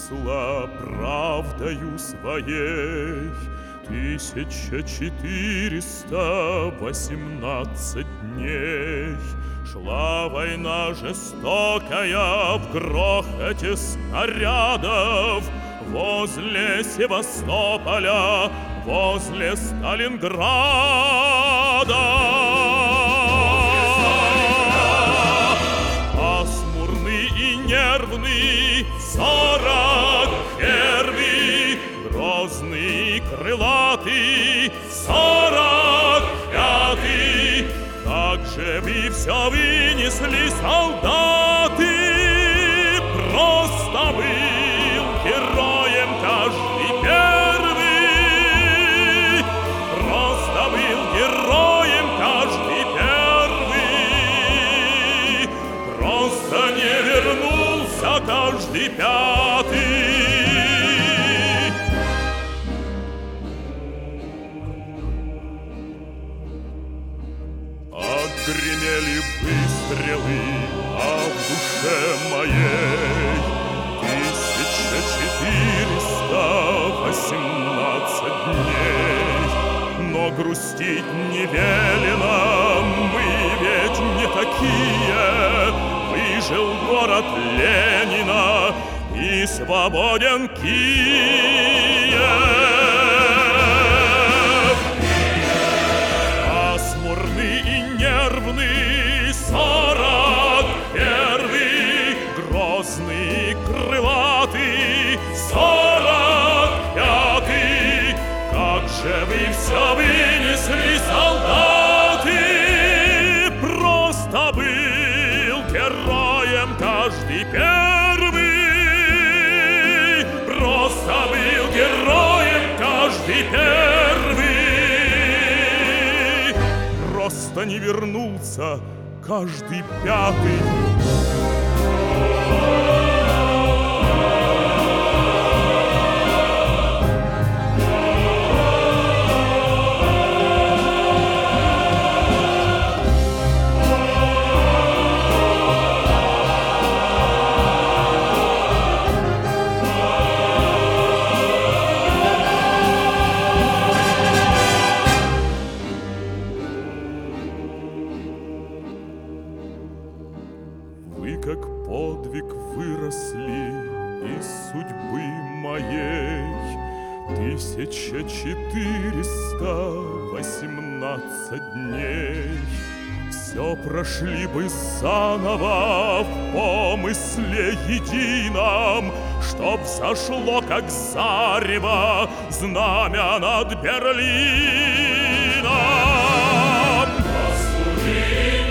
числа правдою своей 1418 дней. Шла война жестокая в грохоте снарядов возле Севастополя, возле Сталинграда. Пасмурный и нервный 41-й, грозный, крылатый 45-й. Как же вы все вынесли, солдаты! Просто был героем каждый первый. Просто был героем каждый первый. Просто не вернулся каждый пятый. Гремели выстрелы, а в душе моей 1418 дней. Но грустить не велено, мы ведь не такие. Выжил город Ленина и свободен Киев. Пасмурный и нервный 41-й, грозный, крылатый 45-й. Как же вы все вынесли, солдаты! Просто был героем каждый первый. Просто был героем каждый первый. Просто не вернулся каждый пятый. Вы как подвиг выросли из судьбы моей 1418 дней. Все прошли бы заново в помысле едином, чтоб зашло, как зарево, знамя над Берлином. Посуди